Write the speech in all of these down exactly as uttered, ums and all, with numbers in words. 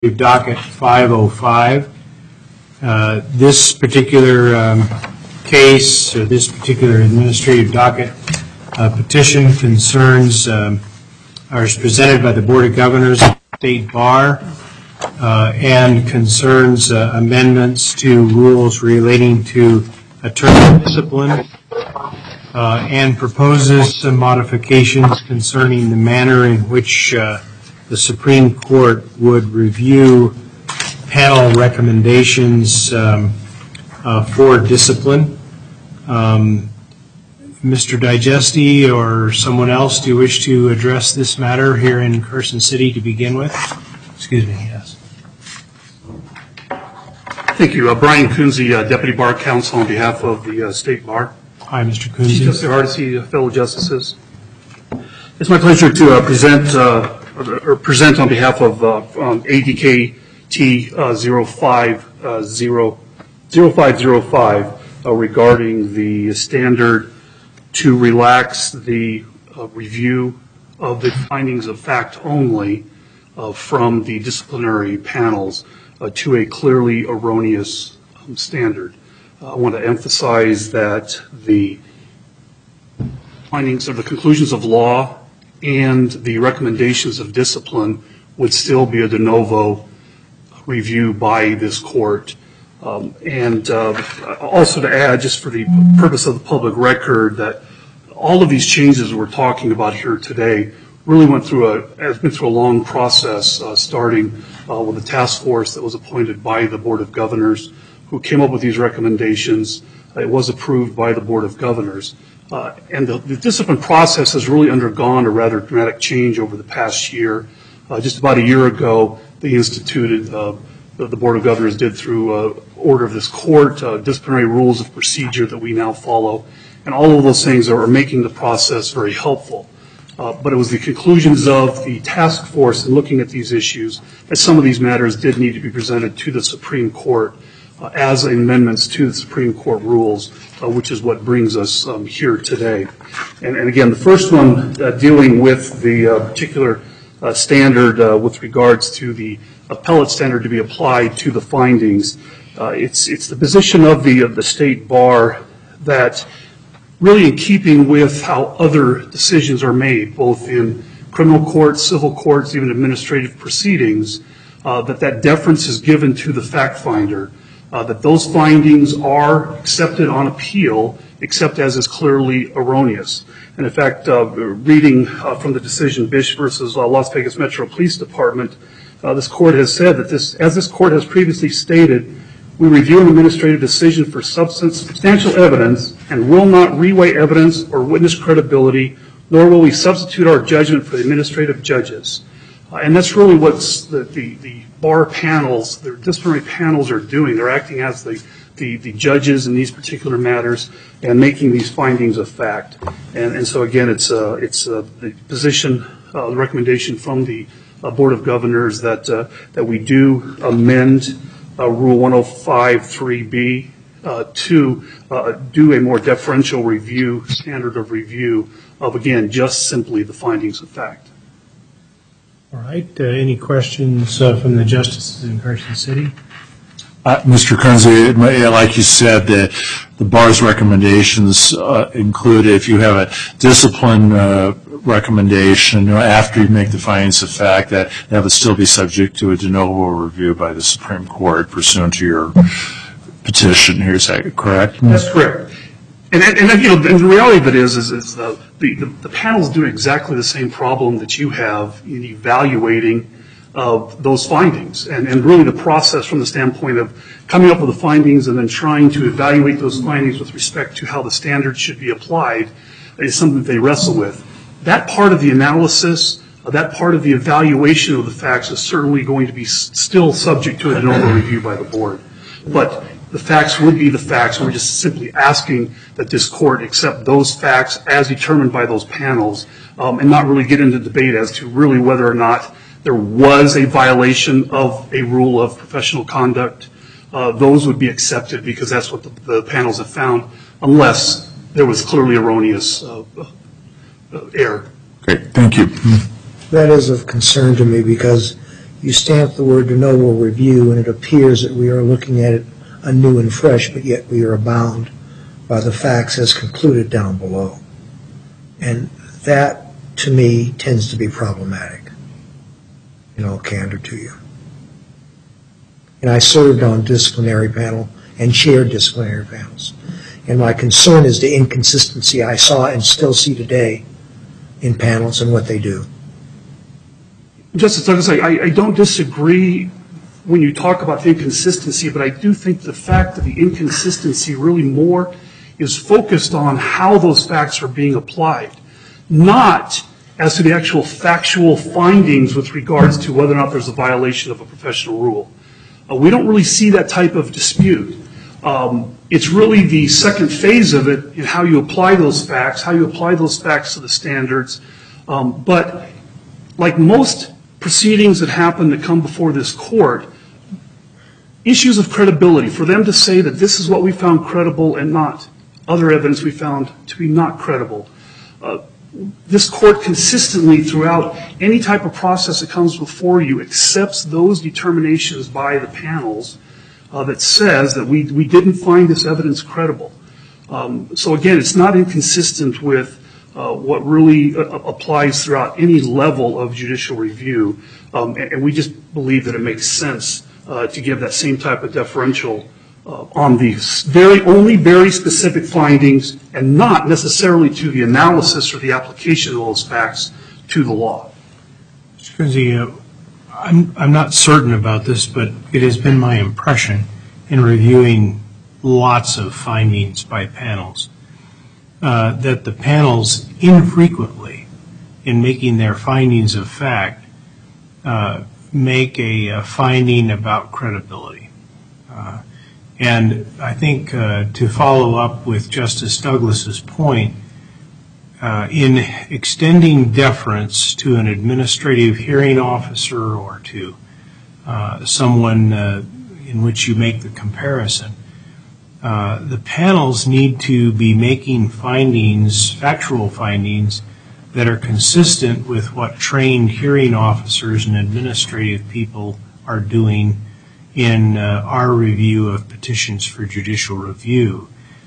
Docket five oh five. Uh, this particular um, case, or this particular administrative docket uh, petition concerns, um, or is presented by the Board of Governors, State Bar, uh, and concerns uh, amendments to rules relating to attorney discipline, uh, and proposes some modifications concerning the manner in which uh, the Supreme Court would review panel recommendations um, uh, for discipline. Um, Mister Digesti or someone else, do you wish to address this matter here in Carson City to begin with? Excuse me, yes. Thank you. Uh, Brian Kunze, uh, Deputy Bar Counsel on behalf of the uh, State Bar. Hi, Mister Kunze. Chief Justice Hardesty, uh, fellow justices. It's my pleasure to uh, present uh, or present on behalf of uh, um, A D K T uh, zero five zero five uh, regarding the standard to relax the uh, review of the findings of fact only uh, from the disciplinary panels uh, to a clearly erroneous um, standard. Uh, I want to emphasize that the findings or the conclusions of law and the recommendations of discipline would still be a de novo review by this court. Um, and uh, also to add, just for the purpose of the public record, that all of these changes we're talking about here today really went through a, has been through a long process, uh, starting uh, with a task force that was appointed by the Board of Governors, who came up with these recommendations. It was approved by the Board of Governors. Uh, and the, the discipline process has really undergone a rather dramatic change over the past year. Uh, just about a year ago, they instituted, uh, the, the Board of Governors did through uh, order of this court, uh, disciplinary rules of procedure that we now follow. And all of those things are making the process very helpful. Uh, but it was the conclusions of the task force in looking at these issues that some of these matters did need to be presented to the Supreme Court Uh, as amendments to the Supreme Court rules, uh, which is what brings us um, here today. And, and again, the first one uh, dealing with the uh, particular uh, standard uh, with regards to the appellate standard to be applied to the findings. Uh, it's it's the position of the of the State Bar that, really in keeping with how other decisions are made, both in criminal courts, civil courts, even administrative proceedings, uh, that that deference is given to the fact finder. Uh, that those findings are accepted on appeal, except as is clearly erroneous. And in fact, uh, reading uh, from the decision Bish versus uh, Las Vegas Metro Police Department, uh, this court has said that this, as this court has previously stated, we review an administrative decision for substance, substantial evidence, and will not reweigh evidence or witness credibility, nor will we substitute our judgment for the administrative judges. Uh, and that's really what the, the, the bar panels, the disciplinary panels are doing. They're acting as the, the, the judges in these particular matters and making these findings a fact. And, and so again, it's, uh, it's uh, the position, uh, the recommendation from the uh, Board of Governors that, uh, that we do amend uh, Rule one oh five three B uh, to uh, do a more deferential review, standard of review of, again, just simply the findings of fact. All right. Uh, any questions uh, from the justices in Carson City? Uh, Mister Kunze, like you said, the, the bar's recommendations uh, include, if you have a discipline uh, recommendation, you know, after you make the findings of fact, that that would still be subject to a de novo review by the Supreme Court pursuant to your petition here. Is that correct? That's correct. And, and, and, you know, and the reality of it is, is, is uh, the, the, the panels do exactly the same problem that you have in evaluating uh, those findings. And, and really the process from the standpoint of coming up with the findings and then trying to evaluate those findings with respect to how the standards should be applied is something that they wrestle with. That part of the analysis, uh, that part of the evaluation of the facts is certainly going to be s still subject to a de novo review by the board. But the facts would be the facts. We're just simply asking that this court accept those facts as determined by those panels um, and not really get into debate as to really whether or not there was a violation of a rule of professional conduct. Uh, those would be accepted because that's what the, the panels have found, unless there was clearly erroneous uh, uh, error. Great. Thank you. That is of concern to me because you stamp the word de novo review, and it appears that we are looking at it anew and fresh, but yet we are bound by the facts as concluded down below. And that, to me, tends to be problematic, in all candor to you. And I served on disciplinary panel and chaired disciplinary panels. And my concern is the inconsistency I saw and still see today in panels and what they do. Justice Douglas, I, I don't disagree when you talk about the inconsistency, but I do think the fact that the inconsistency really more is focused on how those facts are being applied, not as to the actual factual findings with regards to whether or not there's a violation of a professional rule. Uh, we don't really see that type of dispute. Um, it's really the second phase of it in how you apply those facts, how you apply those facts to the standards. Um, but like most proceedings that happen that come before this court, issues of credibility, for them to say that this is what we found credible and not other evidence we found to be not credible. Uh, this court consistently throughout any type of process that comes before you accepts those determinations by the panels uh, that says that we, we didn't find this evidence credible. Um, so again, it's not inconsistent with Uh, what really uh, applies throughout any level of judicial review. Um, and, and we just believe that it makes sense uh, to give that same type of deferential uh, on the very, only very specific findings and not necessarily to the analysis or the application of those facts to the law. Mister Kunze, uh, I'm, I'm not certain about this, but it has been my impression in reviewing lots of findings by panels Uh, that the panels infrequently, in making their findings of fact, uh, make a, a finding about credibility. Uh, and I think uh, to follow up with Justice Douglas's point, uh, in extending deference to an administrative hearing officer or to uh, someone uh, in which you make the comparison, Uh, the panels need to be making findings, factual findings, that are consistent with what trained hearing officers and administrative people are doing in uh, our review of petitions for judicial review.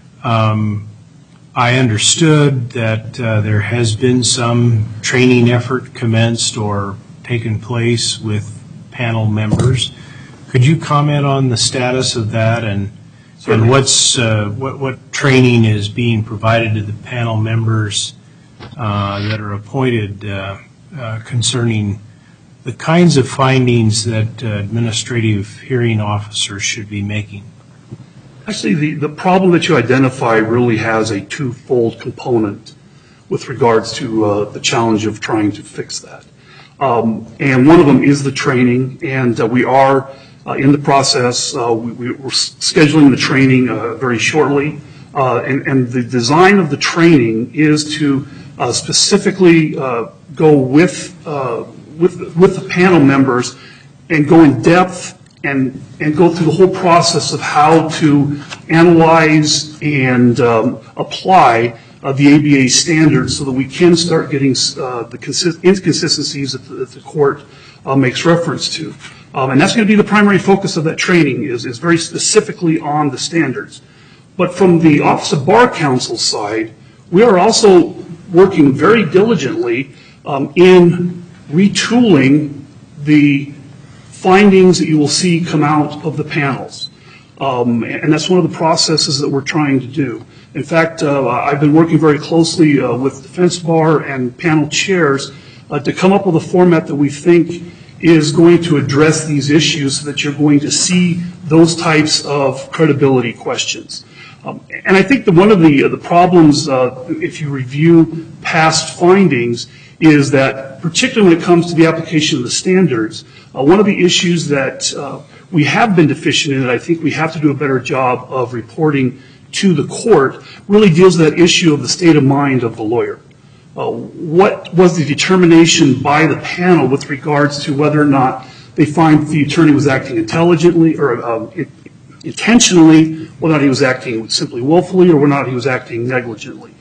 Um, I understood that uh, there has been some training effort commenced or taken place with panel members. Could you comment on the status of that and And what's uh, what what training is being provided to the panel members uh, that are appointed uh, uh, concerning the kinds of findings that uh, administrative hearing officers should be making? Actually, the, the problem that you identify really has a twofold component with regards to uh, the challenge of trying to fix that. Um, and one of them is the training, and uh, we are Uh, in the process. Uh, we, we're scheduling the training uh, very shortly, uh, and, and the design of the training is to uh, specifically uh, go with, uh, with with the panel members and go in depth and and go through the whole process of how to analyze and um, apply uh, the A B A standards so that we can start getting uh, the consist- inconsistencies that the, that the court uh, makes reference to. Um, and that's going to be the primary focus of that training is, is very specifically on the standards. But from the Office of Bar Counsel side, we are also working very diligently um, in retooling the findings that you will see come out of the panels. Um, and that's one of the processes that we're trying to do. In fact, uh, I've been working very closely uh, with defense bar and panel chairs uh, to come up with a format that we think is going to address these issues so that you're going to see those types of credibility questions. Um, and I think that one of the, uh, the problems, uh, if you review past findings, is that particularly when it comes to the application of the standards, uh, one of the issues that uh, we have been deficient in, and I think we have to do a better job of reporting to the court, really deals with that issue of the state of mind of the lawyer. Uh, what was the determination by the panel with regards to whether or not they find the attorney was acting intelligently or um, it, intentionally, whether or not he was acting simply willfully, or whether or not he was acting negligently.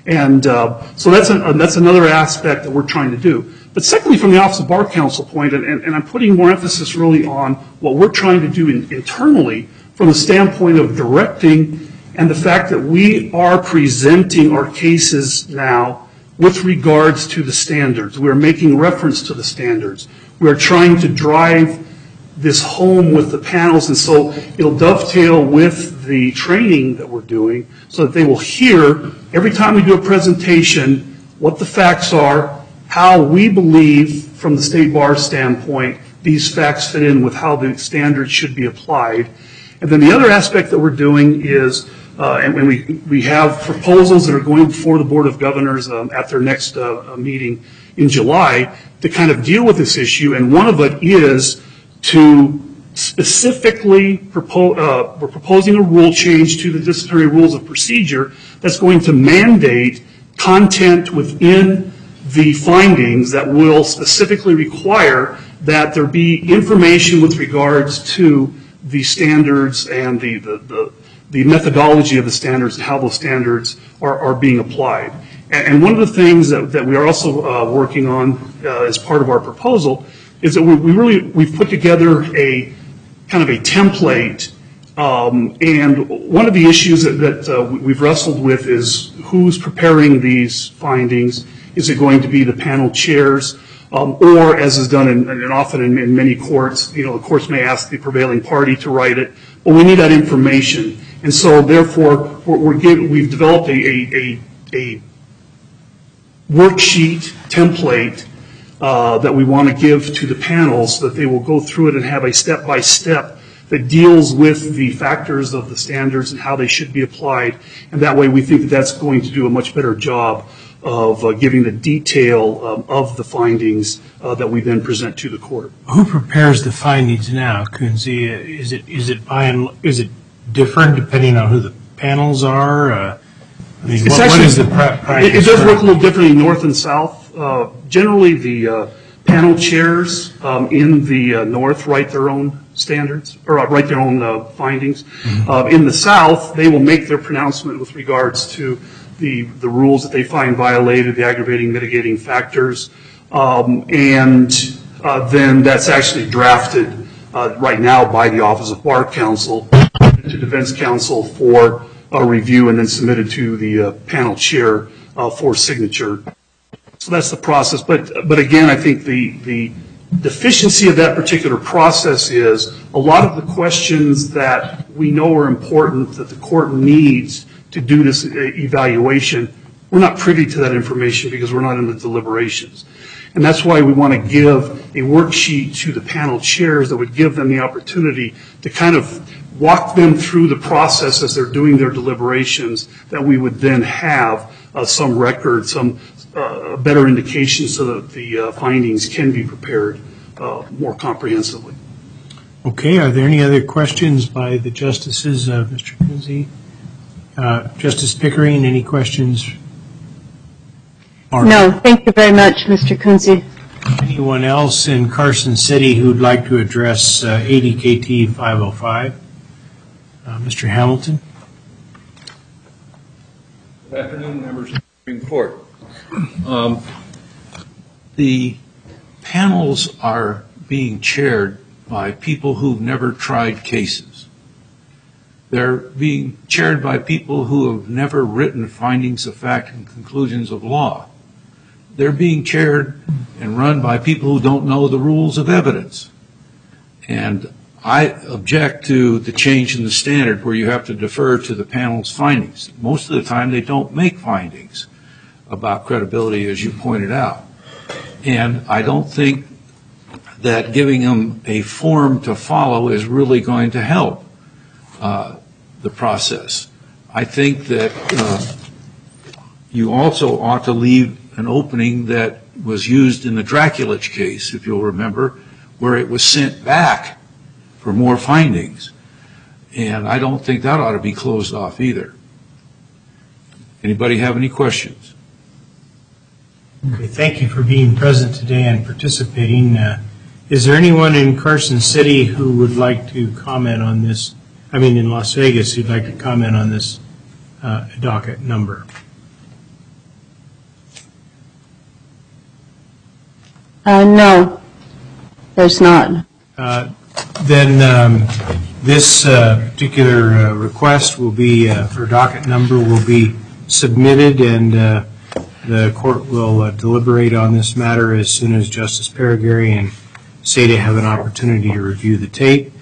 And uh, so that's, a, that's another aspect that we're trying to do. But secondly, from the Office of Bar Counsel point, and, and I'm putting more emphasis really on what we're trying to do in, internally from the standpoint of directing and the fact that we are presenting our cases now with regards to the standards. We're making reference to the standards. We're trying to drive this home with the panels, and so it'll dovetail with the training that we're doing so that they will hear every time we do a presentation what the facts are, how we believe from the State Bar standpoint these facts fit in with how the standards should be applied. And then the other aspect that we're doing is, uh, and when we, we have proposals that are going before the Board of Governors um, at their next uh, meeting in July to kind of deal with this issue, and one of it is to specifically propose, uh, we're proposing a rule change to the disciplinary rules of procedure that's going to mandate content within the findings that will specifically require that there be information with regards to the standards and the, the, the, the methodology of the standards and how those standards are, are being applied. And, and one of the things that, that we are also uh, working on uh, as part of our proposal is that we, we really, we've put together a kind of a template, um, and one of the issues that, that uh, we've wrestled with is who's preparing these findings. Is it going to be the panel chairs, um, or as is done in, and often in, in many courts, you know, the courts may ask the prevailing party to write it, but we need that information. And so therefore, we're, we're give, we've developed a, a, a, a worksheet template Uh, that we want to give to the panels so that they will go through it and have a step-by-step that deals with the factors of the standards and how they should be applied. And that way we think that that's going to do a much better job of uh, giving the detail um, of the findings uh, that we then present to the court. Who prepares the findings now, Kunze? Is it, is it by and, is it different depending on who the panels are? Uh, I mean, It's what, actually, what is the pra- practice? It, it does for- work a little differently north and south. Uh, generally, the uh, panel chairs um, in the uh, north write their own standards, or uh, write their own uh, findings. Mm-hmm. Uh, in the south, they will make their pronouncement with regards to the, the rules that they find violated, the aggravating, mitigating factors, um, and uh, then that's actually drafted uh, right now by the Office of Bar Counsel to Defense Counsel for a review and then submitted to the uh, panel chair uh, for signature. So that's the process. But, but again, I think the, the deficiency of that particular process is a lot of the questions that we know are important that the court needs to do this evaluation, we're not privy to that information because we're not in the deliberations. And that's why we want to give a worksheet to the panel chairs that would give them the opportunity to kind of walk them through the process as they're doing their deliberations, that we would then have uh, some record, some uh, better indication so that the uh, findings can be prepared uh, more comprehensively. Okay, are there any other questions by the justices, uh, Mister Kunze? Uh, Justice Pickering, any questions? Or no, thank you very much, Mister Kunze. Anyone else in Carson City who'd like to address uh, A D K T five oh five? Uh, Mister Hamilton? Good afternoon, members of the Supreme Court. Um, the panels are being chaired by people who've never tried cases. They're being chaired by people who have never written findings of fact and conclusions of law. They're being chaired and run by people who don't know the rules of evidence. And I object to the change in the standard where you have to defer to the panel's findings. Most of the time they don't make findings about credibility, as you pointed out. And I don't think that giving them a form to follow is really going to help uh, the process. I think that uh, you also ought to leave an opening that was used in the Draculich case, if you'll remember, where it was sent back for more findings. And I don't think that ought to be closed off either. Anybody have any questions? Okay, thank you for being present today and participating. Uh, is there anyone in Carson City who would like to comment on this? I mean, in Las Vegas, who'd like to comment on this uh, docket number? Uh, no, there's not. Uh, Then um, this uh, particular uh, request will be, uh, for docket number, will be submitted, and uh, the court will uh, deliberate on this matter as soon as Justice Paragary and SADA have an opportunity to review the tape.